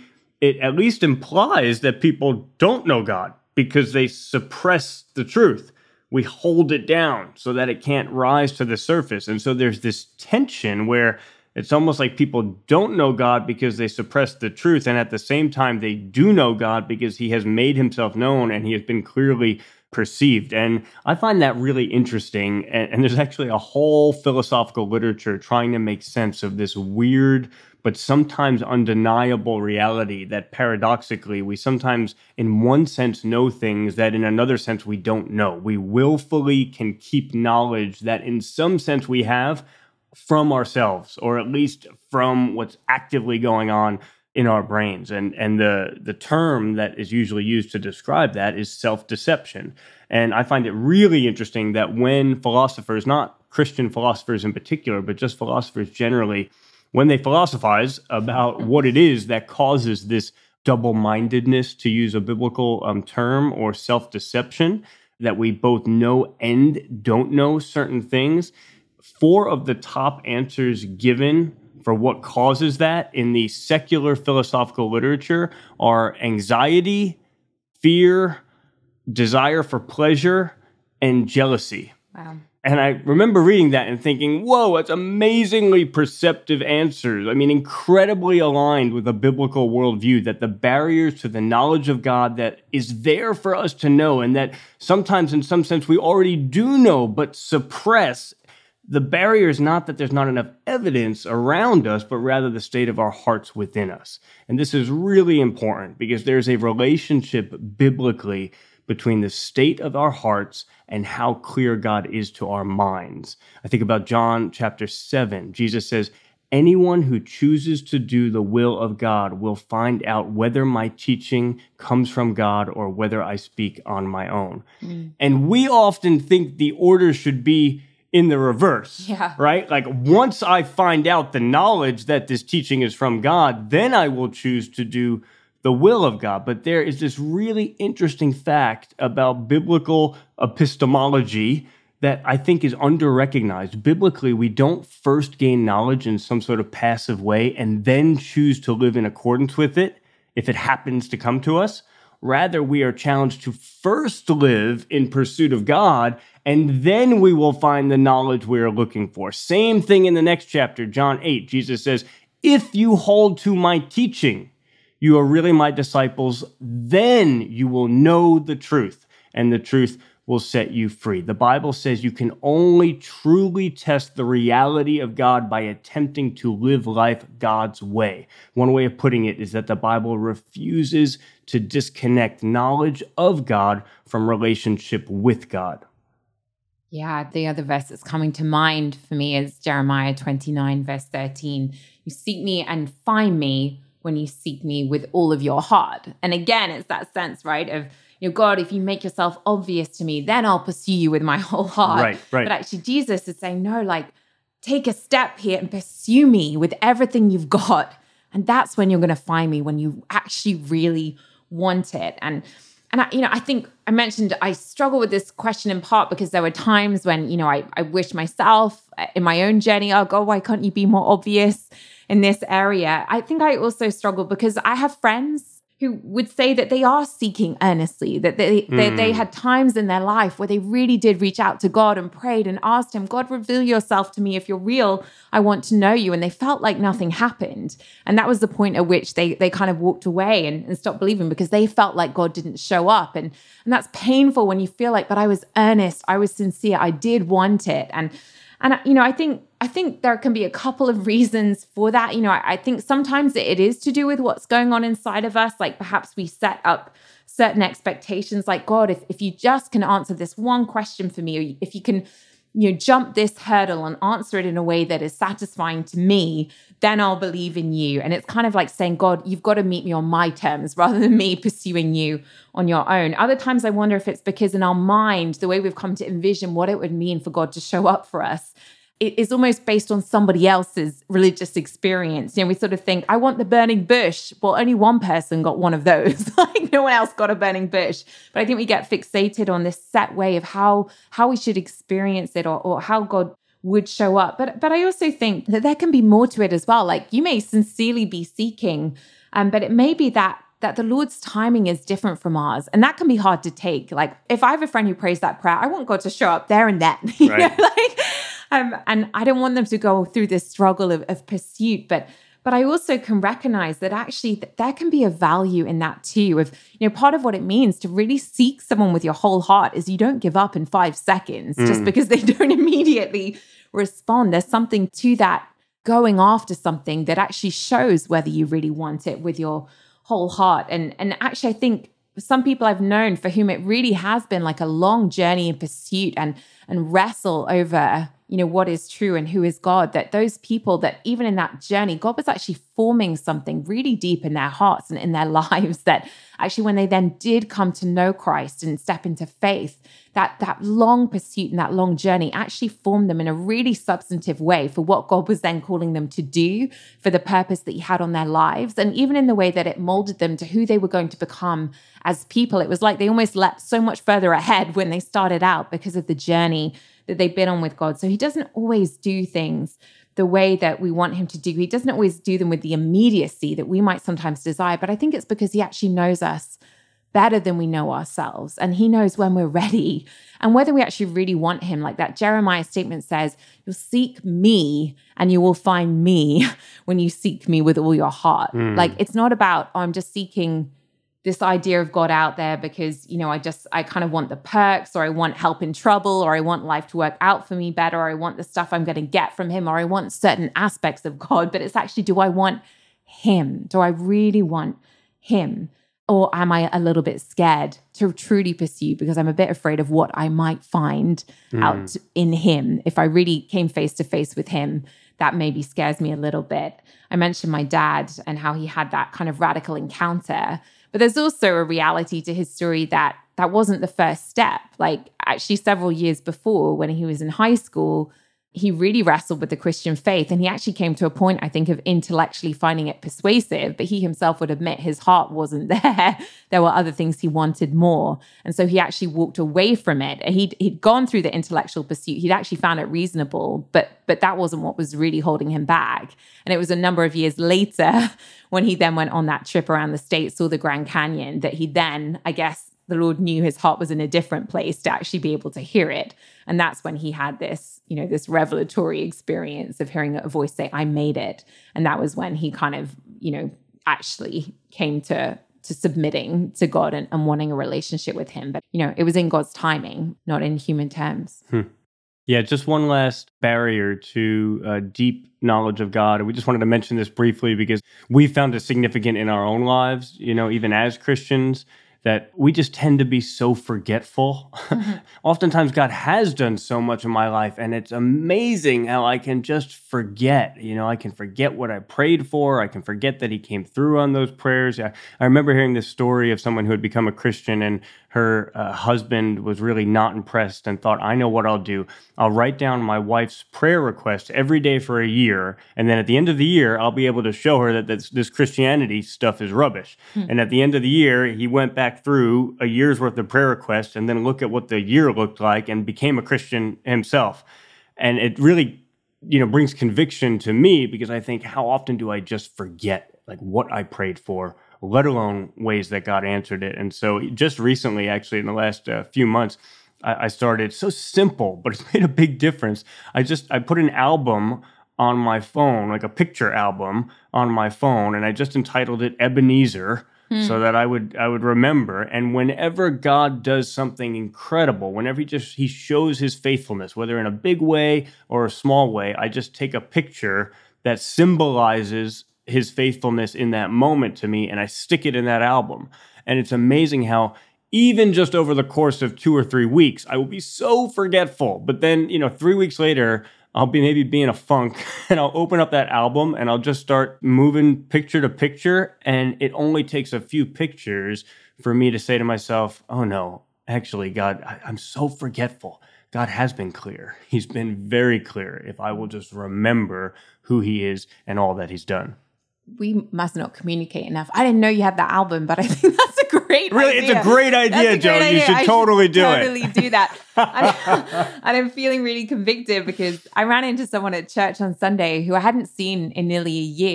it at least implies that people don't know God because they suppress the truth. We hold it down so that it can't rise to the surface. And so there's this tension where it's almost like people don't know God because they suppress the truth. And at the same time, they do know God because he has made himself known and he has been clearly perceived. And I find that really interesting. And, and there's actually a whole philosophical literature trying to make sense of this weird but sometimes undeniable reality that paradoxically, we sometimes, in one sense, know things that in another sense we don't know. We willfully can keep knowledge that in some sense we have from ourselves, or at least from what's actively going on in our brains. And, and the, the term that is usually used to describe that is self-deception. And I find it really interesting that when philosophers, not Christian philosophers in particular, but just philosophers generally, when they philosophize about what it is that causes this double-mindedness, to use a biblical um, term, or self-deception, that we both know and don't know certain things, four of the top answers given for what causes that in the secular philosophical literature are anxiety, fear, desire for pleasure, and jealousy. Wow. And I remember reading that and thinking, whoa, that's amazingly perceptive answers. I mean, incredibly aligned with a biblical worldview, that the barriers to the knowledge of God that is there for us to know, and that sometimes in some sense we already do know, but suppress. The barrier is not that there's not enough evidence around us, but rather the state of our hearts within us. And this is really important because there's a relationship biblically between the state of our hearts and how clear God is to our minds. I think about John chapter seven. Jesus says, anyone who chooses to do the will of God will find out whether my teaching comes from God or whether I speak on my own. Mm. And we often think the order should be in the reverse, yeah. right? Like once I find out the knowledge that this teaching is from God, then I will choose to do the will of God. But there is this really interesting fact about biblical epistemology that I think is under-recognized. Biblically, we don't first gain knowledge in some sort of passive way and then choose to live in accordance with it if it happens to come to us. Rather, we are challenged to first live in pursuit of God, and then we will find the knowledge we are looking for. Same thing in the next chapter, John eight. Jesus says, if you hold to my teaching, you are really my disciples, then you will know the truth, and the truth will set you free. The Bible says you can only truly test the reality of God by attempting to live life God's way. One way of putting it is that the Bible refuses to disconnect knowledge of God from relationship with God. Yeah, the other verse that's coming to mind for me is Jeremiah twenty-nine, verse thirteen. You seek me and find me when you seek me with all of your heart. And again, it's that sense, right, of, you know, God, if you make yourself obvious to me, then I'll pursue you with my whole heart. Right, right. But actually, Jesus is saying, no, like, take a step here and pursue me with everything you've got. And that's when you're going to find me, when you actually really want it. And And I, you know, I think I mentioned I struggle with this question in part because there were times when, you know, I, I wish myself in my own journey, oh God, why can't you be more obvious in this area? I think I also struggle because I have friends who would say that they are seeking earnestly, that they, mm. they they had times in their life where they really did reach out to God and prayed and asked him, God, reveal yourself to me. If you're real, I want to know you. And they felt like nothing happened. And that was the point at which they they kind of walked away and, and stopped believing because they felt like God didn't show up. And, and that's painful when you feel like, but I was earnest, I was sincere, I did want it. And And, you know, I think I think there can be a couple of reasons for that. You know, I, I think sometimes it is to do with what's going on inside of us. Like perhaps we set up certain expectations like, God, if, if you just can answer this one question for me, or if you can, you know, jump this hurdle and answer it in a way that is satisfying to me, then I'll believe in you. And it's kind of like saying, God, you've got to meet me on my terms rather than me pursuing you on your own. Other times I wonder if it's because in our mind, the way we've come to envision what it would mean for God to show up for us, it is almost based on somebody else's religious experience. You know, we sort of think, I want the burning bush. Well, only one person got one of those. Like no one else got a burning bush. But I think we get fixated on this set way of how, how we should experience it or, or how God would show up. But, but I also think that there can be more to it as well. Like you may sincerely be seeking Um, but it may be that that the Lord's timing is different from ours. And that can be hard to take. Like if I have a friend who prays that prayer, I want God to show up there and then. You right. know, like, um, and I don't want them to go through this struggle of, of pursuit. But but I also can recognize that actually th- there can be a value in that too. Of, you know, part of what it means to really seek someone with your whole heart is you don't give up in five seconds mm. just because they don't immediately respond. There's something to that going after something that actually shows whether you really want it with your whole heart. And, and actually, I think some people I've known for whom it really has been like a long journey in pursuit and, and wrestle over, you know, what is true and who is God, that those people that even in that journey, God was actually forming something really deep in their hearts and in their lives, that actually when they then did come to know Christ and step into faith, that that long pursuit and that long journey actually formed them in a really substantive way for what God was then calling them to do, for the purpose that he had on their lives. And even in the way that it molded them to who they were going to become as people, it was like they almost leapt so much further ahead when they started out because of the journey that they've been on with God. So he doesn't always do things the way that we want him to do. He doesn't always do them with the immediacy that we might sometimes desire, but I think it's because he actually knows us better than we know ourselves. And he knows when we're ready and whether we actually really want him. Like that Jeremiah statement says, you'll seek me and you will find me when you seek me with all your heart. Mm. Like it's not about, oh, I'm just seeking this idea of God out there because, you know, I just, I kind of want the perks, or I want help in trouble, or I want life to work out for me better, or I want the stuff I'm going to get from him, or I want certain aspects of God. But it's actually, do I want him? Do I really want him? Or am I a little bit scared to truly pursue because I'm a bit afraid of what I might find mm. out in him? If I really came face to face with him, that maybe scares me a little bit. I mentioned my dad and how he had that kind of radical encounter. But there's also a reality to his story that that wasn't the first step. Like actually several years before, when he was in high school, he really wrestled with the Christian faith. And he actually came to a point, I think, of intellectually finding it persuasive, but he himself would admit his heart wasn't there. There were other things he wanted more. And so he actually walked away from it. And he'd, he'd gone through the intellectual pursuit. He'd actually found it reasonable, but, but that wasn't what was really holding him back. And it was a number of years later when he then went on that trip around the States, saw the Grand Canyon, that he then, I guess, the Lord knew his heart was in a different place to actually be able to hear it. And that's when he had this, you know, this revelatory experience of hearing a voice say, I made it. And that was when he kind of, you know, actually came to, to submitting to God and, and wanting a relationship with him. But, you know, it was in God's timing, not in human terms. Hmm. Yeah, just one last barrier to uh, deep knowledge of God. And we just wanted to mention this briefly because we found it significant in our own lives, you know, even as Christians, that we just tend to be so forgetful. Mm-hmm. Oftentimes God has done so much in my life, and it's amazing how I can just forget. You know, I can forget what I prayed for. I can forget that he came through on those prayers. I, I remember hearing this story of someone who had become a Christian, and her uh, husband was really not impressed and thought, I know what I'll do. I'll write down my wife's prayer request every day for a year, and then at the end of the year, I'll be able to show her that this, this Christianity stuff is rubbish. Mm-hmm. And at the end of the year, he went back through a year's worth of prayer requests and then looked at what the year looked like and became a Christian himself. And it really, you know, brings conviction to me because I think, how often do I just forget like what I prayed for, let alone ways that God answered it? And so just recently, actually, in the last uh, few months, I, I started, so simple, but it's made a big difference. I just, I put an album on my phone, like a picture album on my phone, and I just entitled it Ebenezer. Hmm. So that I would I would remember. And whenever God does something incredible, whenever he just he shows his faithfulness, whether in a big way or a small way, I just take a picture that symbolizes his faithfulness in that moment to me, and I stick it in that album. And it's amazing how even just over the course of two or three weeks, I will be so forgetful. But then, you know, three weeks later, I'll be maybe be in a funk and I'll open up that album and I'll just start moving picture to picture. And it only takes a few pictures for me to say to myself, oh no, actually, God, I, I'm so forgetful. God has been clear. He's been very clear if I will just remember who he is and all that he's done. We must not communicate enough. I didn't know you had that album, but I think that's a great really, idea. It's a great idea, a Joe. Great you idea. should I totally should do totally it. Totally do that. and, and I'm feeling really convicted because I ran into someone at church on Sunday who I hadn't seen in nearly a year.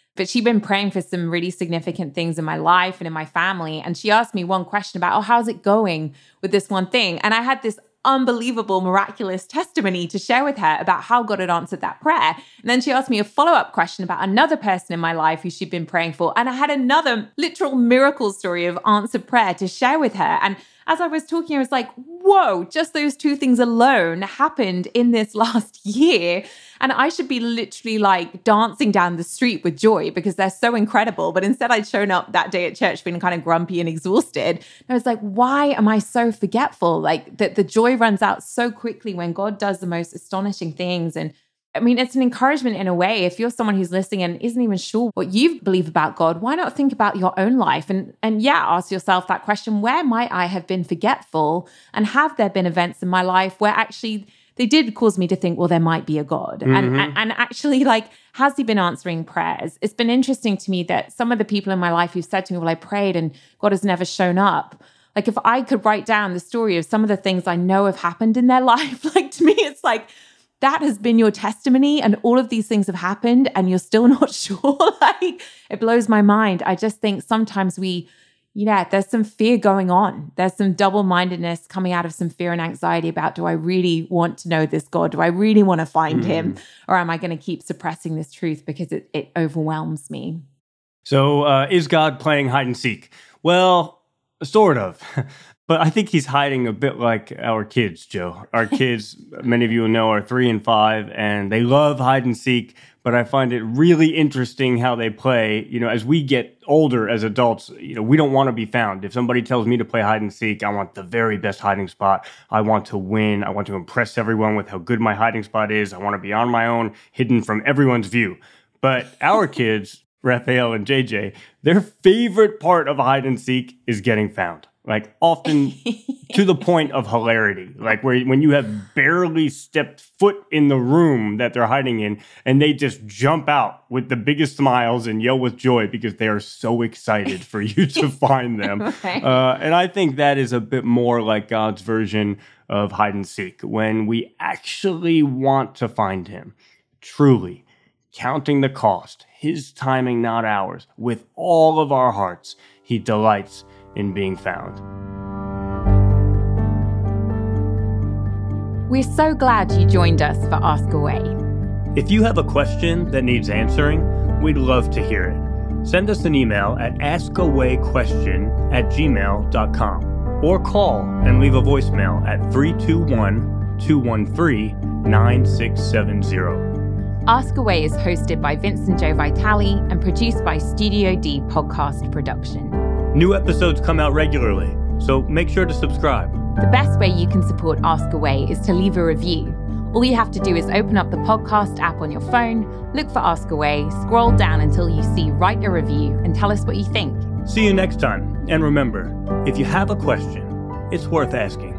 But she'd been praying for some really significant things in my life and in my family. And she asked me one question about, oh, how's it going with this one thing? And I had this unbelievable, miraculous testimony to share with her about how God had answered that prayer. And then she asked me a follow-up question about another person in my life who she'd been praying for. And I had another literal miracle story of answered prayer to share with her. And as I was talking, I was like, whoa, just those two things alone happened in this last year. And I should be literally like dancing down the street with joy because they're so incredible. But instead I'd shown up that day at church feeling kind of grumpy and exhausted. And I was like, why am I so forgetful? Like that the joy runs out so quickly when God does the most astonishing things. And I mean, it's an encouragement in a way. If you're someone who's listening and isn't even sure what you believe about God, why not think about your own life? And, and yeah, ask yourself that question, where might I have been forgetful? And have there been events in my life where actually they did cause me to think, well, there might be a God. Mm-hmm. And, and, and actually, like, has he been answering prayers? It's been interesting to me that some of the people in my life who said to me, well, I prayed and God has never shown up. Like, if I could write down the story of some of the things I know have happened in their life, like, to me, it's like, that has been your testimony and all of these things have happened and you're still not sure. Like, it blows my mind. I just think sometimes we, yeah, there's some fear going on. There's some double-mindedness coming out of some fear and anxiety about, do I really want to know this God? Do I really want to find mm. him? Or am I going to keep suppressing this truth because it, it overwhelms me? So uh, is God playing hide and seek? Well, sort of. But I think he's hiding a bit like our kids, Joe. Our kids, many of you will know, are three and five, and they love hide and seek. But I find it really interesting how they play. You know, as we get older as adults, you know, we don't want to be found. If somebody tells me to play hide and seek, I want the very best hiding spot. I want to win. I want to impress everyone with how good my hiding spot is. I want to be on my own, hidden from everyone's view. But our kids, Raphael and J J, their favorite part of hide and seek is getting found. Like, often to the point of hilarity, like where when you have barely stepped foot in the room that they're hiding in, and they just jump out with the biggest smiles and yell with joy because they are so excited for you to find them. Right. Uh, and I think that is a bit more like God's version of hide and seek, when we actually want to find him, truly counting the cost, his timing, not ours, with all of our hearts. He delights in being found. We're so glad you joined us for Ask Away. If you have a question that needs answering, we'd love to hear it. Send us an email at askawayquestion at gmail dot com or call and leave a voicemail at three two one, two one three, nine six seven zero. Ask Away is hosted by Vincent Joe Vitale and produced by Studio D Podcast Production. New episodes come out regularly, so make sure to subscribe. The best way you can support Ask Away is to leave a review. All you have to do is open up the podcast app on your phone, look for Ask Away, scroll down until you see Write a Review, and tell us what you think. See you next time. And remember, if you have a question, it's worth asking.